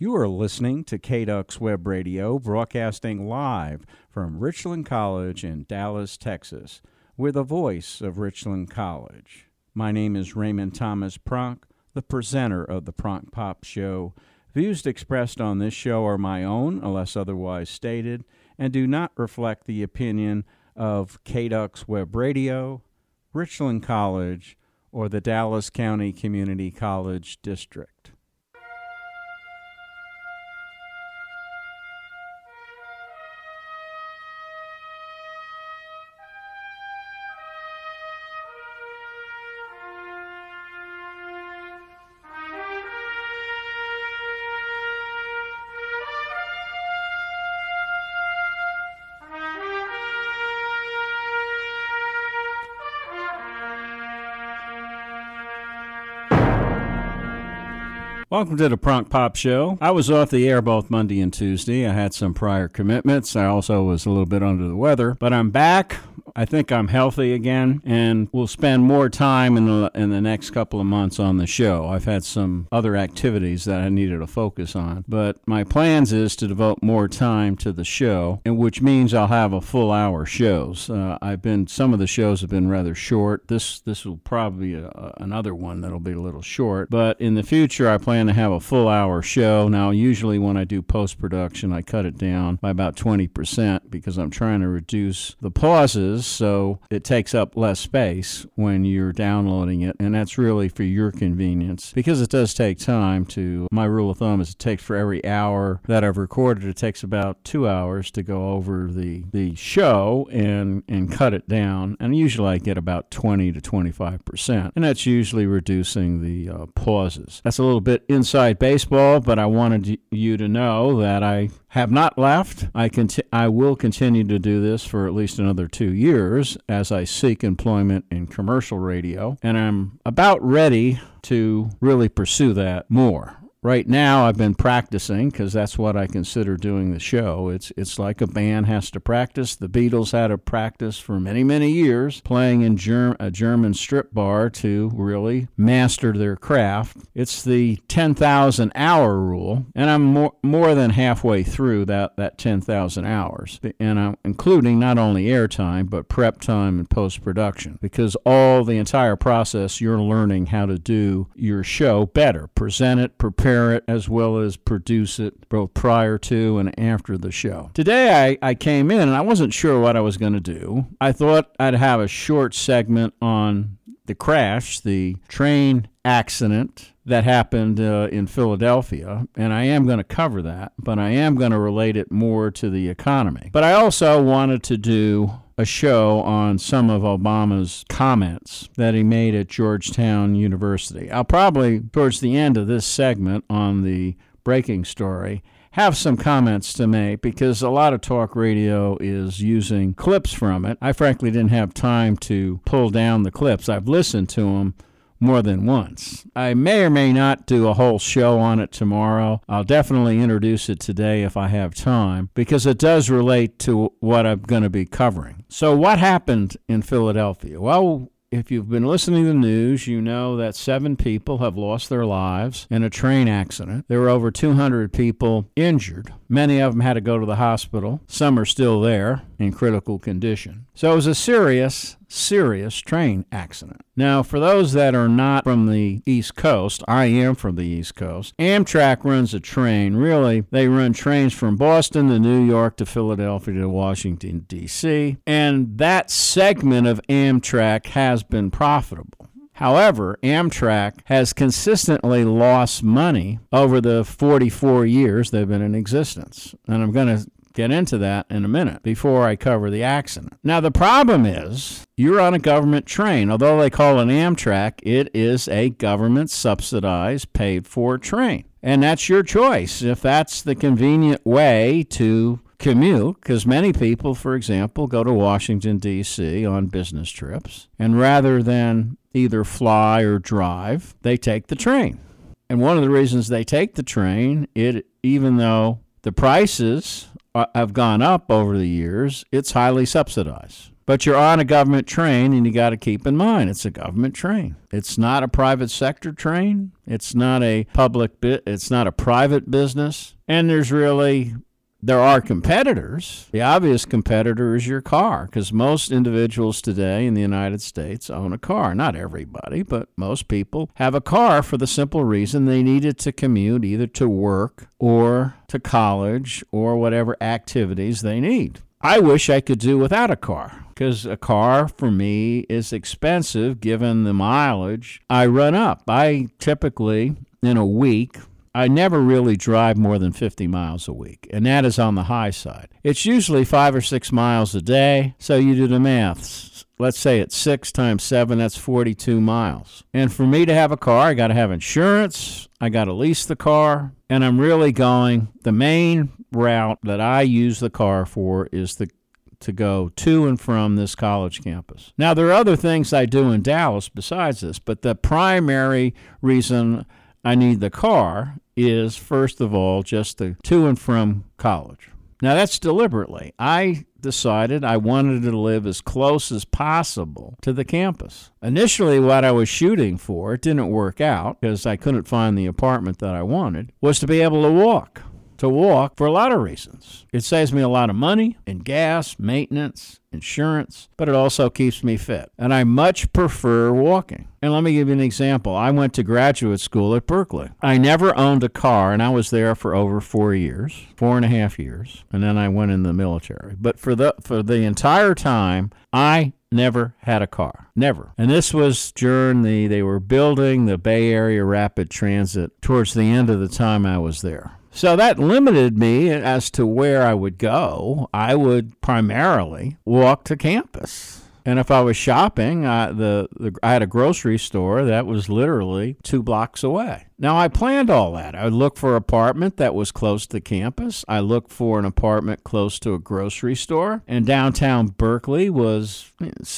You are listening to KDUX Web Radio, broadcasting live from Richland College in Dallas, Texas. We're the voice of Richland College. My name is Raymond Thomas Pronk, the presenter of the Pronk Pop Show. Views expressed on this show are my own, unless otherwise stated, and do not reflect the opinion of KDUX Web Radio, Richland College, or the Dallas County Community College District. Welcome to the Pronk Pop Show. I was off the air both Monday and Tuesday. I had some prior commitments. I also was a little bit under the weather, but I'm back. I think I'm healthy again, and we'll spend more time in the next couple of months on the show. I've had some other activities that I needed to focus on, but my plans is to devote more time to the show, and which means I'll have a full hour shows. Some of the shows have been rather short. This will probably be another one that'll be a little short, but in the future I plan to have a full hour show. Now, usually when I do post-production, I cut it down by about 20% because I'm trying to reduce the pauses so it takes up less space when you're downloading it, and that's really for your convenience because it does take time to, my rule of thumb is it takes for every hour that I've recorded, it takes about 2 hours to go over the show and cut it down, and usually I get about 20 to 25%, and that's usually reducing the pauses. That's a little bit inside baseball, but I wanted you to know that I have not left. I will continue to do this for at least another 2 years as I seek employment in commercial radio, and I'm about ready to really pursue that more. Right now, I've been practicing because that's what I consider doing the show. It's like a band has to practice. The Beatles had to practice for many, many years, playing in a German strip bar to really master their craft. It's the 10,000 hour rule, and I'm more than halfway through that 10,000 hours. And I'm including not only airtime, but prep time and post-production, because the entire process, you're learning how to do your show better, present it, prepare it, as well as produce it both prior to and after the show. Today I came in and I wasn't sure what I was going to do. I thought I'd have a short segment on the crash, the train accident that happened in Philadelphia, and I am going to cover that, but I am going to relate it more to the economy. But I also wanted to do a show on some of Obama's comments that he made at Georgetown University. I'll probably, towards the end of this segment on the breaking story, have some comments to make because a lot of talk radio is using clips from it. I frankly didn't have time to pull down the clips. I've listened to them more than once. I may or may not do a whole show on it tomorrow. I'll definitely introduce it today if I have time because it does relate to what I'm going to be covering. So what happened in Philadelphia? Well, if you've been listening to the news, you know that 7 people have lost their lives in a train accident. There were over 200 people injured. Many of them had to go to the hospital. Some are still there in critical condition. So it was a serious train accident. Now, for those that are not from the East Coast, I am from the East Coast, Amtrak runs a train. Really, they run trains from Boston to New York to Philadelphia to Washington, D.C., and that segment of Amtrak has been profitable. However, Amtrak has consistently lost money over the 44 years they've been in existence, and I'm going to get into that in a minute before I cover the accident. Now, the problem is you're on a government train. Although they call it Amtrak, it is a government-subsidized, paid-for train. And that's your choice if that's the convenient way to commute, because many people, for example, go to Washington, D.C. on business trips, and rather than either fly or drive, they take the train. And one of the reasons they take the train, even though the prices have gone up over the years, it's highly subsidized. But you're on a government train, and you got to keep in mind it's a government train. It's not a private sector train. It's not a it's not a private business. And there are competitors. The obvious competitor is your car, because most individuals today in the United States own a car. Not everybody, but most people have a car for the simple reason they need it to commute either to work or to college or whatever activities they need. I wish I could do without a car, because a car for me is expensive given the mileage I run up. I typically, in a week, I never really drive more than 50 miles a week, and that is on the high side. It's usually 5 or 6 miles a day, so you do the maths. Let's say it's 6 times 7, that's 42 miles. And for me to have a car, I got to have insurance, I got to lease the car, and I'm really going, the main route that I use the car for is to go to and from this college campus. Now, there are other things I do in Dallas besides this, but the primary reason I need the car is, first of all, just the to and from college. Now, that's deliberately. I decided I wanted to live as close as possible to the campus. Initially, what I was shooting for, it didn't work out because I couldn't find the apartment that I wanted, was to be able to walk. To walk for a lot of reasons. It saves me a lot of money in gas, maintenance, insurance, but it also keeps me fit. And I much prefer walking. And let me give you an example. I went to graduate school at Berkeley. I never owned a car, and I was there for over 4 years, 4.5 years, and then I went in the military. But for the entire time, I never had a car. Never. And this was during they were building the Bay Area Rapid Transit towards the end of the time I was there. So that limited me as to where I would go. I would primarily walk to campus. And if I was shopping, I had a grocery store that was literally 2 blocks away. Now, I planned all that. I would look for an apartment that was close to campus. I looked for an apartment close to a grocery store. And downtown Berkeley was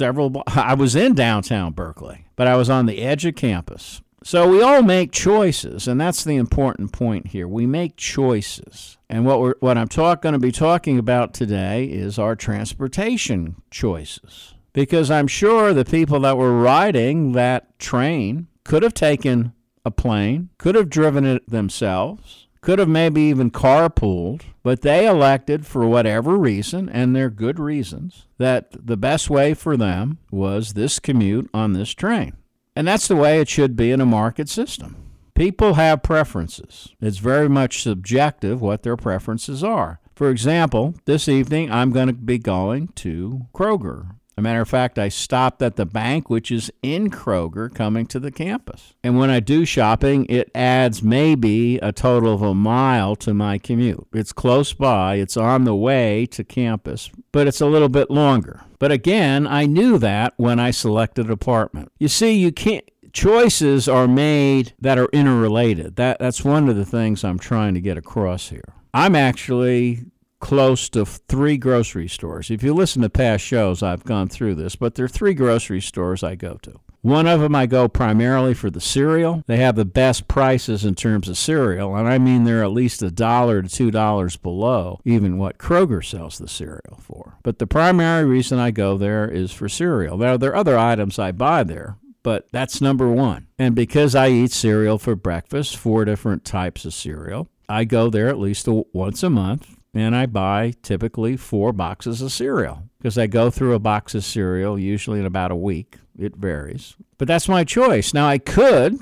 I was in downtown Berkeley, but I was on the edge of campus. So we all make choices, and that's the important point here. We make choices. And what I'm going to be talking about today is our transportation choices. Because I'm sure the people that were riding that train could have taken a plane, could have driven it themselves, could have maybe even carpooled, but they elected for whatever reason, and they're good reasons, that the best way for them was this commute on this train. And that's the way it should be in a market system. People have preferences. It's very much subjective what their preferences are. For example, this evening I'm going to be going to Kroger. As a matter of fact, I stopped at the bank, which is in Kroger, coming to the campus. And when I do shopping, it adds maybe a total of a mile to my commute. It's close by. It's on the way to campus, but it's a little bit longer. But again, I knew that when I selected an apartment. You see, choices are made that are interrelated. That's one of the things I'm trying to get across here. I'm actually close to 3 grocery stores. If you listen to past shows, I've gone through this, but there are 3 grocery stores I go to. One of them I go primarily for the cereal. They have the best prices in terms of cereal, and I mean they're at least $1 to $2 below even what Kroger sells the cereal for. But the primary reason I go there is for cereal. Now, there are other items I buy there, but that's number one. And because I eat cereal for breakfast, 4 different types of cereal, I go there at least once a month. And I buy typically 4 boxes of cereal because I go through a box of cereal usually in about a week. It varies. But that's my choice. Now, I could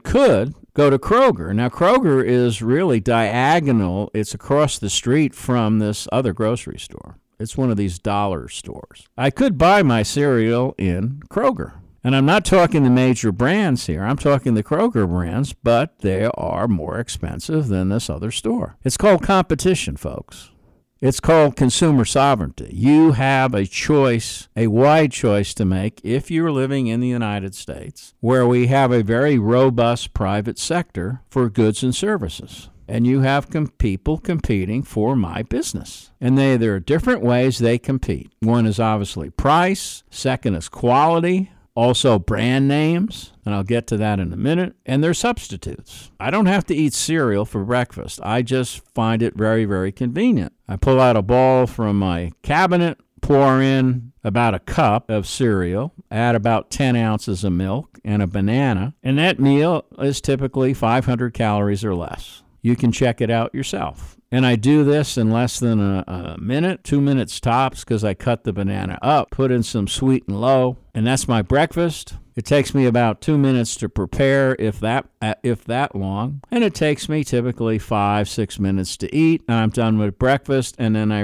go to Kroger. Now, Kroger is really diagonal. It's across the street from this other grocery store. It's one of these dollar stores. I could buy my cereal in Kroger. And I'm not talking the major brands here. I'm talking the Kroger brands, but they are more expensive than this other store. It's called competition, folks. It's called consumer sovereignty. You have a choice, a wide choice to make if you're living in the United States, where we have a very robust private sector for goods and services. And you have people competing for my business. And there are different ways they compete. One is obviously price. Second is quality. Also brand names, and I'll get to that in a minute, and they're substitutes. I don't have to eat cereal for breakfast. I just find it very, very convenient. I pull out a ball from my cabinet, pour in about a cup of cereal, add about 10 ounces of milk and a banana, and that meal is typically 500 calories or less. You can check it out yourself. And I do this in less than a minute, 2 minutes tops, because I cut the banana up, put in some sweet and low, and that's my breakfast. It takes me about 2 minutes to prepare, if that long, and it takes me typically 5-6 minutes to eat, and I'm done with breakfast, and then I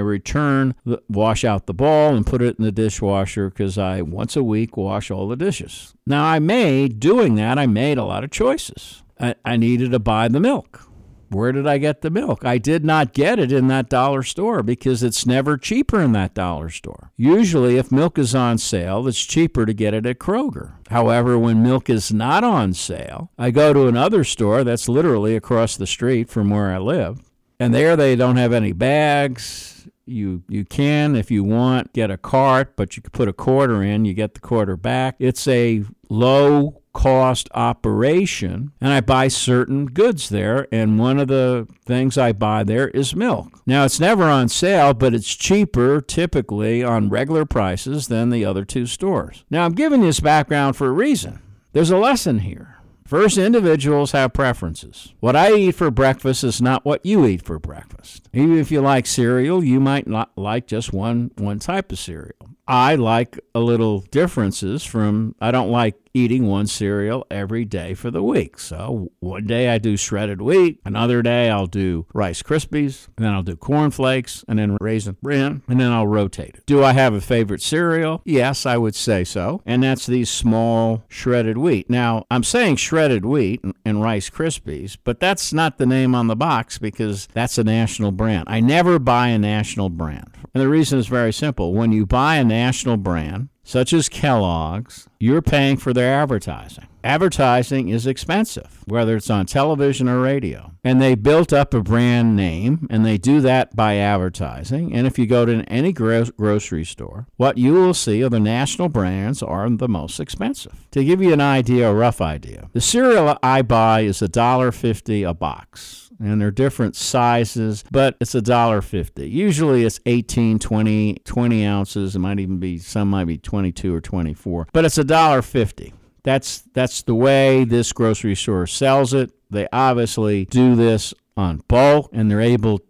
wash out the bowl and put it in the dishwasher, because I, once a week, wash all the dishes. Now, doing that, I made a lot of choices. I needed to buy the milk. Where did I get the milk? I did not get it in that dollar store because it's never cheaper in that dollar store. Usually, if milk is on sale, it's cheaper to get it at Kroger. However, when milk is not on sale, I go to another store that's literally across the street from where I live, and there they don't have any bags. You can, if you want, get a cart, but you can put a quarter in, you get the quarter back. It's a low cost operation, and I buy certain goods there, and one of the things I buy there is milk. Now, it's never on sale, but it's cheaper typically on regular prices than the other two stores. Now, I'm giving this background for a reason. There's a lesson here. First, individuals have preferences. What I eat for breakfast is not what you eat for breakfast. Even if you like cereal, you might not like just one type of cereal. I like a little differences I don't like eating one cereal every day for the week. So one day I do shredded wheat, another day I'll do Rice Krispies, and then I'll do Corn Flakes, and then Raisin Bran, and then I'll rotate it. Do I have a favorite cereal? Yes, I would say so, and that's these small shredded wheat. Now, I'm saying shredded wheat and Rice Krispies, but that's not the name on the box because that's a national brand. I never buy a national brand. And the reason is very simple. When you buy a national brand, such as Kellogg's, you're paying for their advertising. Advertising is expensive, whether it's on television or radio. And they built up a brand name, and they do that by advertising. And if you go to any grocery store, what you will see are the national brands are the most expensive. To give you an idea, a rough idea, the cereal I buy is $1.50 a box. And they're different sizes, but it's $1.50. Usually it's 18, 20 ounces. It might even be, some might be 22 or 24, but it's $1.50. That's the way this grocery store sells it. They obviously do this on bulk, and they're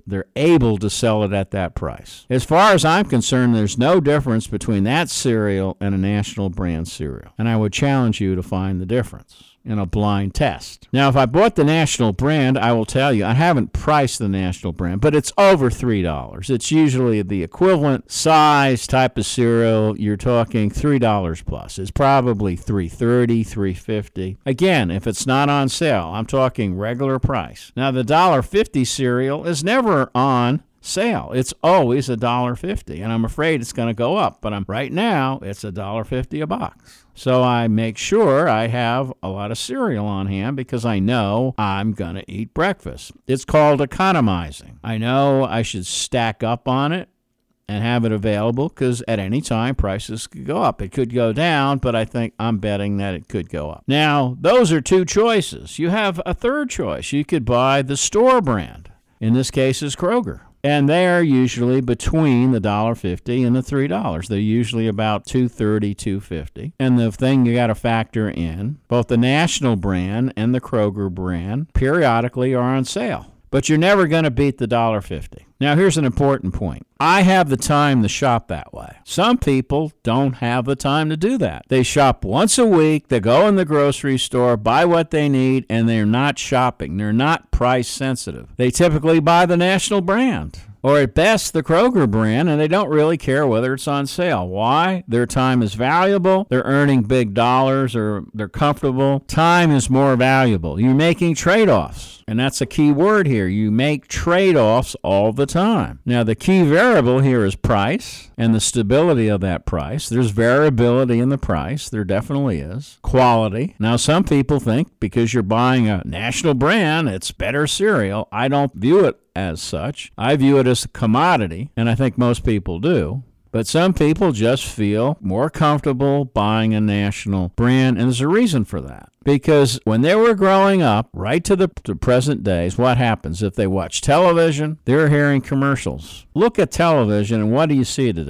able to sell it at that price. As far as I'm concerned, there's no difference between that cereal and a national brand cereal. And I would challenge you to find the difference in a blind test. Now, if I bought the national brand, I will tell you, I haven't priced the national brand, but it's over $3. It's usually the equivalent size type of cereal. You're talking $3 plus. It's probably $3.30, $3.50. Again, if it's not on sale, I'm talking regular price. Now, the $1.50 cereal is never on sale. It's always $1.50, and I'm afraid it's going to go up, but right now it's $1.50 a box. So I make sure I have a lot of cereal on hand because I know I'm going to eat breakfast. It's called economizing. I know I should stack up on it and have it available because at any time prices could go up. It could go down, but I'm betting that it could go up. Now, those are two choices. You have a third choice. You could buy the store brand. In this case, is Kroger. And they're usually between the $1.50 and the $3. They're usually about $2.30, $2.50. And the thing you got to factor in, both the national brand and the Kroger brand periodically are on sale. But you're never going to beat the $1.50. Now, here's an important point. I have the time to shop that way. Some people don't have the time to do that. They shop once a week, they go in the grocery store, buy what they need, and they're not shopping. They're not price sensitive. They typically buy the national brand, or at best the Kroger brand, and they don't really care whether it's on sale. Why? Their time is valuable. They're earning big dollars, or they're comfortable. Time is more valuable. You're making trade-offs, and that's a key word here. You make trade-offs all the time. Now, the key variable here is price and the stability of that price. There's variability in the price. There definitely is. Quality. Now, some people think because you're buying a national brand, it's better cereal. I don't view it as such. I view it as a commodity, and I think most people do. But some people just feel more comfortable buying a national brand, and there's a reason for that. Because when they were growing up, right to the present days, what happens? If they watch television, they're hearing commercials. Look at television, and what do you see today?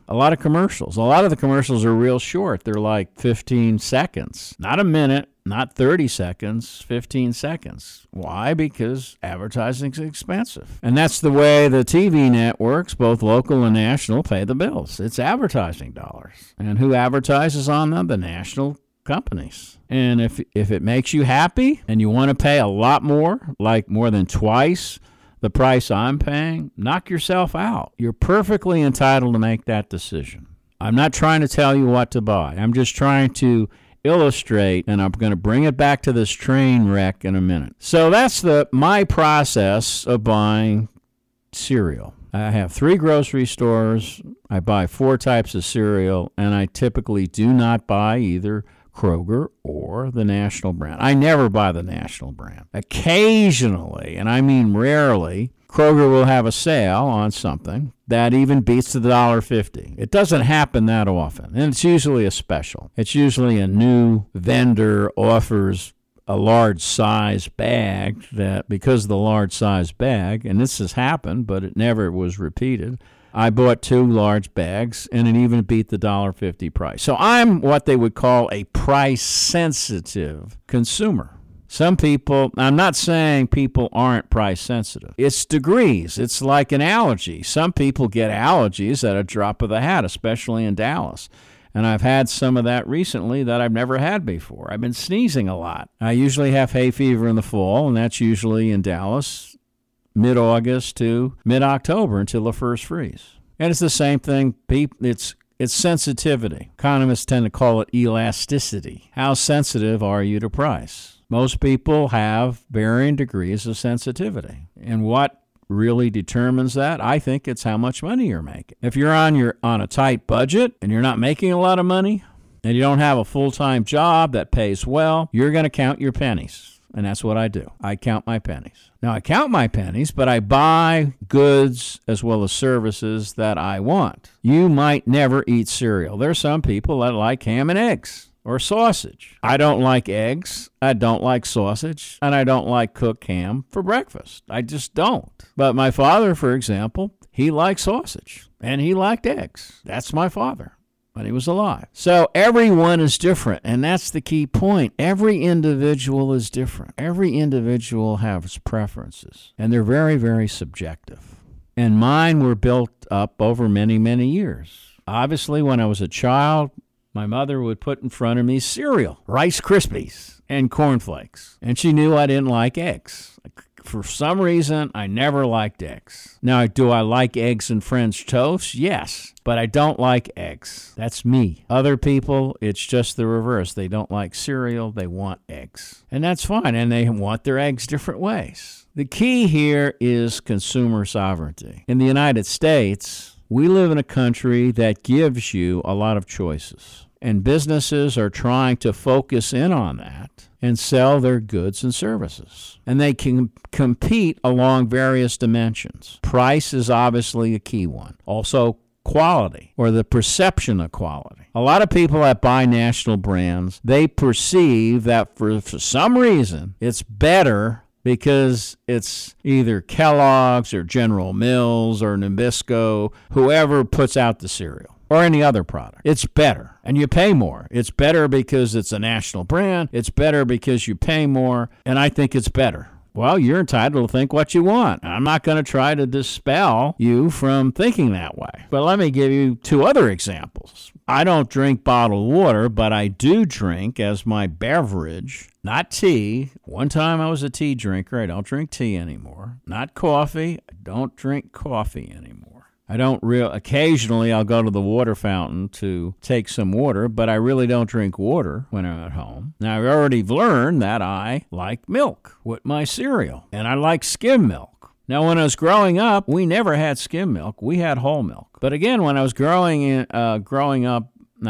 A lot of commercials. A lot of the commercials are real short. They're like 15 seconds, not a minute, not 30 seconds, 15 seconds. Why? Because advertising's expensive. And that's the way the TV networks, both local and national, pay the bills. It's advertising dollars. And who advertises on them? The national companies. And if it makes you happy and you want to pay a lot more, like more than twice the price I'm paying, knock yourself out. You're perfectly entitled to make that decision. I'm not trying to tell you what to buy. I'm just trying to illustrate, and I'm going to bring it back to this train wreck in a minute. So that's my process of buying cereal. I have 3 grocery stores. I buy 4 types of cereal, and I typically do not buy either Kroger or the national brand. I never buy the national brand. Occasionally, and I mean rarely, Kroger will have a sale on something that even beats the $1.50. It doesn't happen that often, and it's usually a special. It's usually a new vendor offers a large size bag that, because of the large size bag, and this has happened, but it never was repeated, I bought 2 large bags, and it even beat the $1.50 price. So I'm what they would call a price-sensitive consumer. Some people, I'm not saying people aren't price sensitive. It's degrees. It's like an allergy. Some people get allergies at a drop of the hat, especially in Dallas. And I've had some of that recently that I've never had before. I've been sneezing a lot. I usually have hay fever in the fall, and that's usually in Dallas, mid-August to mid-October until the first freeze. And it's the same thing. It's sensitivity. Economists tend to call it elasticity. How sensitive are you to price? Most people have varying degrees of sensitivity. And what really determines that? I think it's how much money you're making. If you're on a tight budget and you're not making a lot of money and you don't have a full-time job that pays well, you're going to count your pennies. And that's what I do. I count my pennies. Now, I count my pennies, but I buy goods as well as services that I want. You might never eat cereal. There's some people that like ham and eggs or sausage. I don't like eggs. I don't like sausage. And I don't like cooked ham for breakfast. I just don't. But my father, for example, he liked sausage and he liked eggs. That's my father when he was alive. So everyone is different, and that's the key point. Every individual is different. Every individual has preferences, and they're very, very subjective. And mine were built up over many, many years. Obviously, when I was a child, my mother would put in front of me cereal, Rice Krispies, and cornflakes, and she knew I didn't like eggs. For some reason, I never liked eggs. Now, do I like eggs and French toast? Yes, but I don't like eggs. That's me. Other people, it's just the reverse. They don't like cereal. They want eggs. And that's fine, and they want their eggs different ways. The key here is consumer sovereignty. In the United States, we live in a country that gives you a lot of choices, and businesses are trying to focus in on that and sell their goods and services. And they can compete along various dimensions. Price is obviously a key one. Also, quality, or the perception of quality. A lot of people that buy national brands, they perceive that for some reason it's better because it's either Kellogg's or General Mills or Nabisco, whoever puts out the cereal, or any other product. It's better, and you pay more. It's better because it's a national brand. It's better because you pay more, and I think it's better. Well, you're entitled to think what you want. I'm not going to try to dispel you from thinking that way. But let me give you 2 other examples. I don't drink bottled water, but I do drink as my beverage, not tea. One time I was a tea drinker. I don't drink tea anymore. Not coffee. I don't drink coffee anymore. Occasionally I'll go to the water fountain to take some water, but I really don't drink water when I'm at home. Now, I've already learned that I like milk with my cereal, and I like skim milk. Now, when I was growing up, we never had skim milk. We had whole milk. But again, when I was growing up,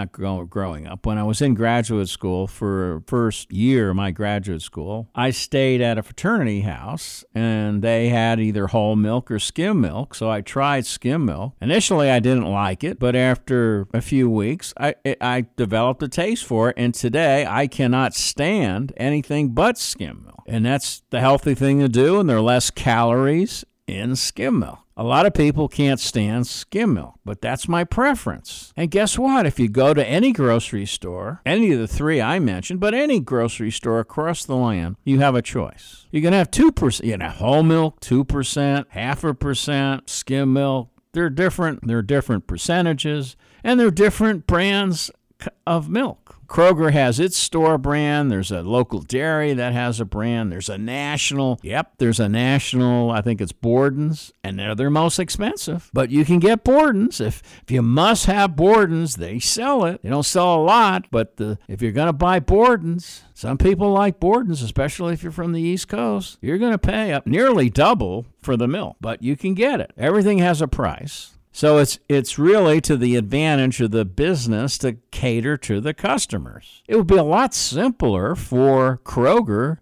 when I was in graduate school for first year of my graduate school, I stayed at a fraternity house, and they had either whole milk or skim milk, so I tried skim milk. Initially, I didn't like it, but after a few weeks, I developed a taste for it, and today I cannot stand anything but skim milk. And that's the healthy thing to do, and there are less calories in skim milk. A lot of people can't stand skim milk, but that's my preference. And guess what? If you go to any grocery store, any of the three I mentioned, but any grocery store across the land, you have a choice. You can have 2%, you know, whole milk, 2%, 0.5%, skim milk. They're different percentages, and they're different brands of milk. Kroger has its store brand. There's a local dairy that has a brand. There's a national, I think it's Borden's, and they're their most expensive. But you can get Borden's. If you must have Borden's, they sell it. They don't sell a lot, but if you're going to buy Borden's, some people like Borden's, especially if you're from the East Coast. You're going to pay up nearly double for the milk, but you can get it. Everything has a price. So it's really to the advantage of the business to cater to the customers. It would be a lot simpler for Kroger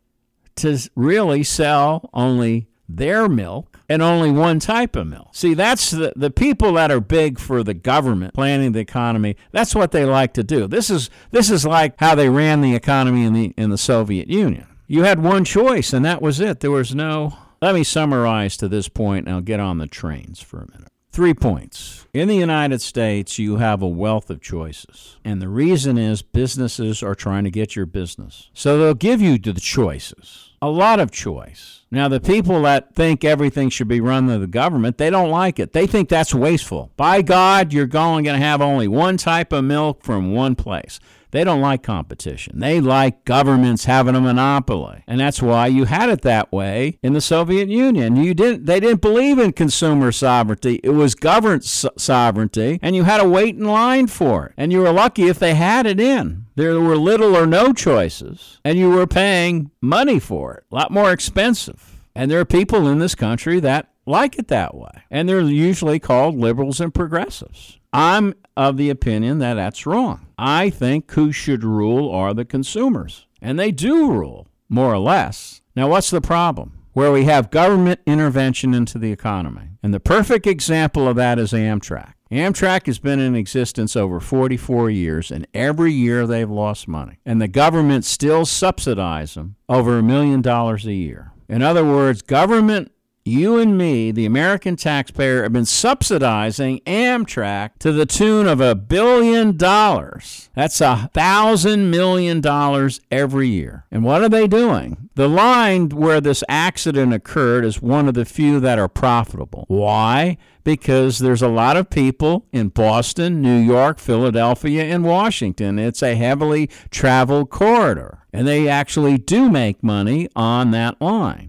to really sell only their milk and only one type of milk. See, that's the people that are big for the government planning the economy. That's what they like to do. This is like how they ran the economy in the Soviet Union. You had one choice, and that was it. There was no. Let me summarize to this point, and I'll get on the trains for a minute. 3 points. In the United States, you have a wealth of choices. And the reason is businesses are trying to get your business. So they'll give you the choices, a lot of choice. Now, the people that think everything should be run by the government, they don't like it. They think that's wasteful. By God, you're going to have only one type of milk from one place. They don't like competition. They like governments having a monopoly. And that's why you had it that way in the Soviet Union. They didn't believe in consumer sovereignty. It was government sovereignty, and you had to wait in line for it. And you were lucky if they had it in. There were little or no choices, and you were paying money for it, a lot more expensive. And there are people in this country that like it that way. And they're usually called liberals and progressives. I'm of the opinion that that's wrong. I think who should rule are the consumers. And they do rule, more or less. Now, what's the problem? Where we have government intervention into the economy. And the perfect example of that is Amtrak. Amtrak has been in existence over 44 years, and every year they've lost money. And the government still subsidizes them over $1 million a year. In other words, government, you and me, the American taxpayer, have been subsidizing Amtrak to the tune of $1 billion. That's $1,000 million every year. And what are they doing? The line where this accident occurred is one of the few that are profitable. Why? Because there's a lot of people in Boston, New York, Philadelphia, and Washington. It's a heavily traveled corridor, and they actually do make money on that line.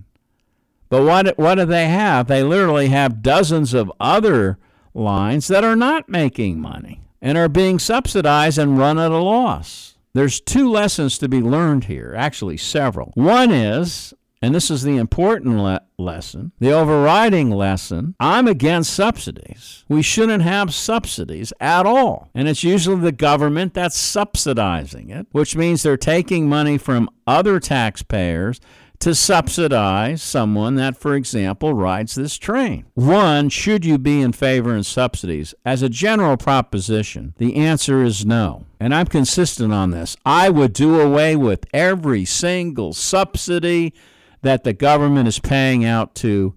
But what do they have? They literally have dozens of other lines that are not making money and are being subsidized and run at a loss. There's 2 lessons to be learned here, actually several. One is, and this is the important lesson, the overriding lesson, I'm against subsidies. We shouldn't have subsidies at all. And it's usually the government that's subsidizing it, which means they're taking money from other taxpayers to subsidize someone that, for example, rides this train. One, should you be in favor of subsidies? As a general proposition, the answer is no. And I'm consistent on this. I would do away with every single subsidy that the government is paying out to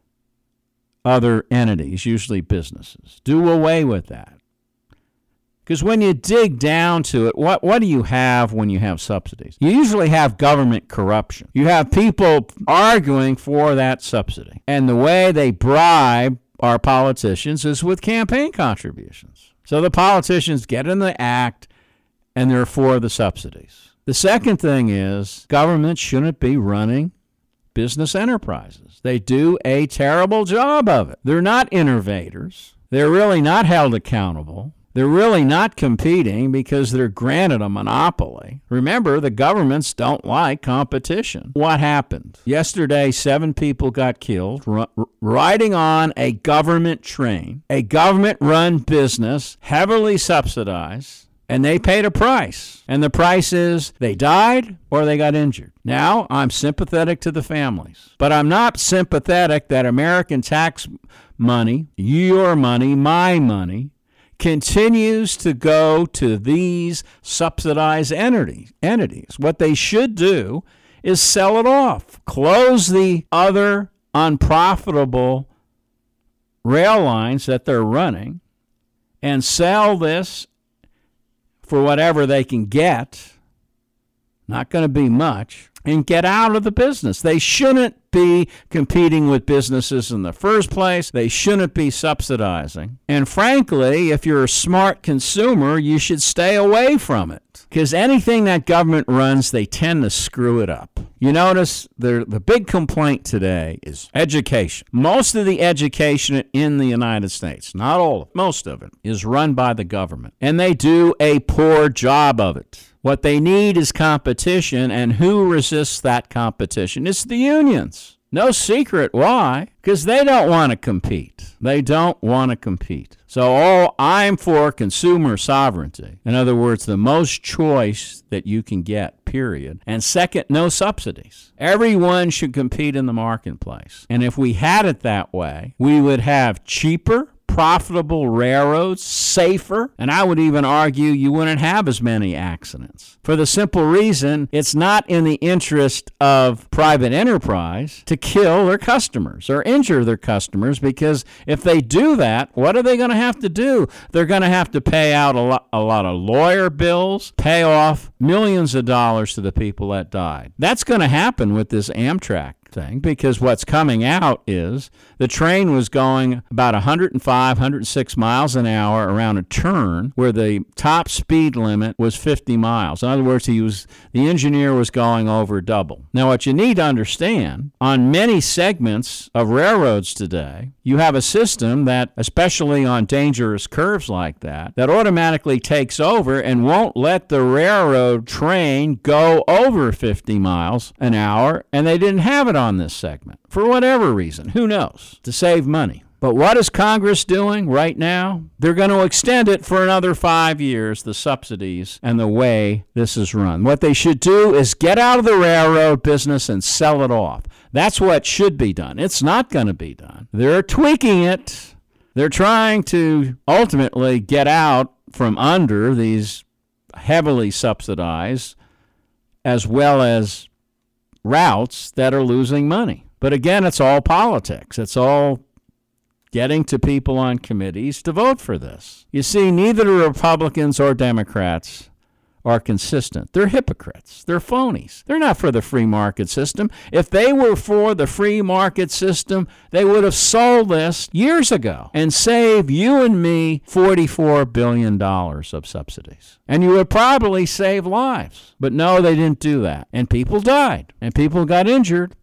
other entities, usually businesses. Do away with that. Because when you dig down to it, what do you have when you have subsidies? You usually have government corruption. You have people arguing for that subsidy. And the way they bribe our politicians is with campaign contributions. So the politicians get in the act, and they're for the subsidies. The second thing is government shouldn't be running business enterprises. They do a terrible job of it. They're not innovators. They're really not held accountable. They're really not competing because they're granted a monopoly. Remember, the governments don't like competition. What happened? Yesterday, 7 people got killed riding on a government train, a government-run business, heavily subsidized, and they paid a price. And the price is they died or they got injured. Now, I'm sympathetic to the families, but I'm not sympathetic that American tax money, your money, my money, continues to go to these subsidized entities. What they should do is sell it off. Close the other unprofitable rail lines that they're running and sell this for whatever they can get, not going to be much, and get out of the business. They shouldn't be competing with businesses in the first place. They shouldn't be subsidizing. And frankly, if you're a smart consumer, you should stay away from it. Because anything that government runs, they tend to screw it up. You notice the big complaint today is education. Most of the education in the United States, not all of it, most of it, is run by the government. And they do a poor job of it. What they need is competition, and who resists that competition? It's the unions. No secret why, because they don't want to compete. They don't want to compete. So I'm for consumer sovereignty. In other words, the most choice that you can get, period. And second, no subsidies. Everyone should compete in the marketplace. And if we had it that way, we would have cheaper, profitable railroads, safer, and I would even argue you wouldn't have as many accidents. For the simple reason, it's not in the interest of private enterprise to kill their customers or injure their customers, because if they do that, what are they going to have to do? They're going to have to pay out a lot of lawyer bills, pay off millions of dollars to the people that died. That's going to happen with this Amtrak thing, because what's coming out is the train was going about 105, 106 miles an hour around a turn where the top speed limit was 50 miles. In other words, the engineer was going over double. Now, what you need to understand, on many segments of railroads today, you have a system that, especially on dangerous curves like that automatically takes over and won't let the railroad train go over 50 miles an hour, and they didn't have it on this segment for whatever reason. Who knows? To save money. But what is Congress doing right now? They're going to extend it for another 5 years, the subsidies and the way this is run. What they should do is get out of the railroad business and sell it off. That's what should be done. It's not going to be done. They're tweaking it. They're trying to ultimately get out from under these heavily subsidized as well as routes that are losing money. But again, it's all politics. It's all getting to people on committees to vote for this. You see, neither Republicans or Democrats are consistent. They're hypocrites. They're phonies. They're not for the free market system. If they were for the free market system, they would have sold this years ago and saved you and me $44 billion of subsidies. And you would probably save lives. But no, they didn't do that. And people died. And people got injured.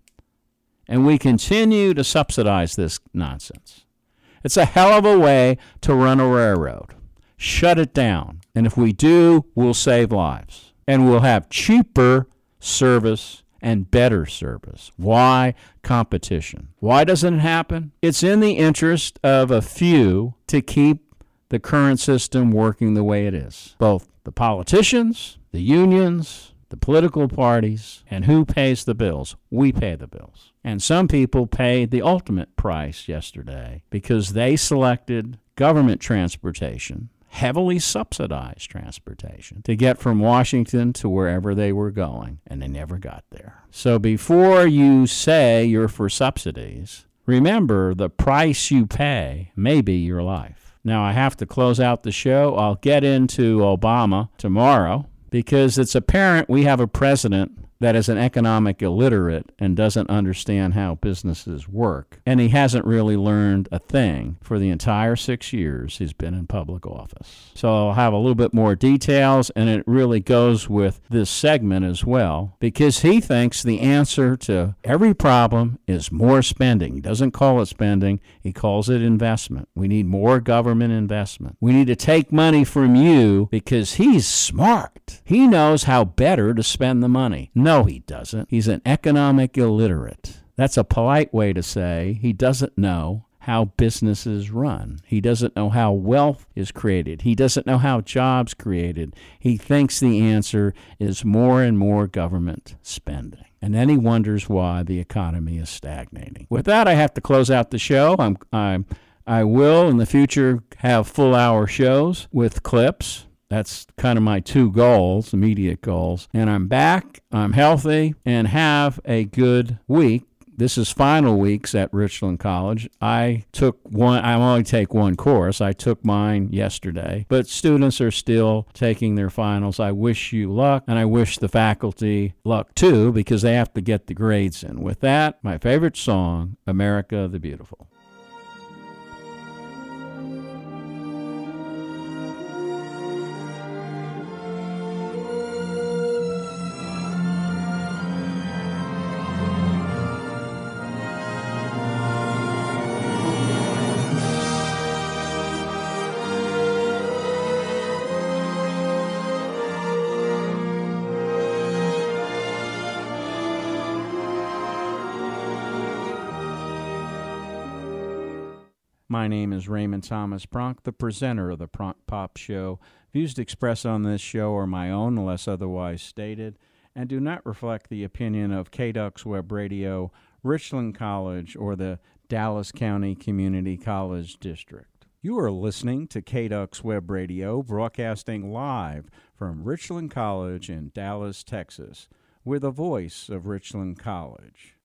And we continue to subsidize this nonsense. It's a hell of a way to run a railroad. Shut it down. And if we do, we'll save lives. And we'll have cheaper service and better service. Why? Competition. Why doesn't it happen? It's in the interest of a few to keep the current system working the way it is. Both the politicians, the unions, the political parties, and who pays the bills? We pay the bills. And some people paid the ultimate price yesterday because they selected government transportation, heavily subsidized transportation, to get from Washington to wherever they were going, and they never got there. So before you say you're for subsidies, remember the price you pay may be your life. Now, I have to close out the show. I'll get into Obama tomorrow because it's apparent we have a president that is an economic illiterate and doesn't understand how businesses work. And he hasn't really learned a thing for the entire 6 years he's been in public office. So I'll have a little bit more details, and it really goes with this segment as well, because he thinks the answer to every problem is more spending. He doesn't call it spending, he calls it investment. We need more government investment. We need to take money from you because he's smart. He knows how better to spend the money. No, he doesn't. He's an economic illiterate. That's a polite way to say he doesn't know how businesses run. He doesn't know how wealth is created. He doesn't know how jobs created. He thinks the answer is more and more government spending. And then he wonders why the economy is stagnating. With that, I have to close out the show. I will in the future have full-hour shows with clips. That's kind of my two goals, immediate goals. And I'm back, I'm healthy, and have a good week. this is final weeks at Richland College. I only take one course. I took mine yesterday, but students are still taking their finals. I wish you luck, and I wish the faculty luck too, because they have to get the grades in. With that, my favorite song, America the Beautiful. My name is Raymond Thomas Pronk, the presenter of the Pronk Pop Show. Views expressed on this show are my own unless otherwise stated and do not reflect the opinion of KDUX Web Radio, Richland College, or the Dallas County Community College District. You are listening to KDUX Web Radio, broadcasting live from Richland College in Dallas, Texas. We're the voice of Richland College.